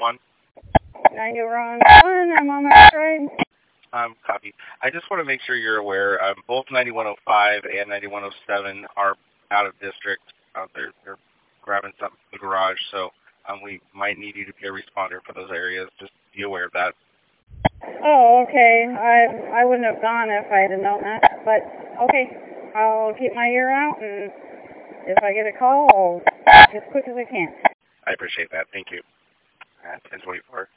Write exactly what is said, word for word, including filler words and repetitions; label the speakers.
Speaker 1: One.
Speaker 2: ninety-one one, I'm on my stride.
Speaker 1: Um, copy. I just want to make sure you're aware, um, both ninety-one oh five and ninety-one oh seven are out of district. Uh, they're, they're grabbing something from the garage, so um, we might need you to be a responder for those areas. Just be aware of that.
Speaker 2: Oh, okay. I I wouldn't have gone if I had known that, but okay. I'll keep my ear out, and if I get a call, I'll as quick as I can.
Speaker 1: I appreciate that. Thank you. At ten twenty-four.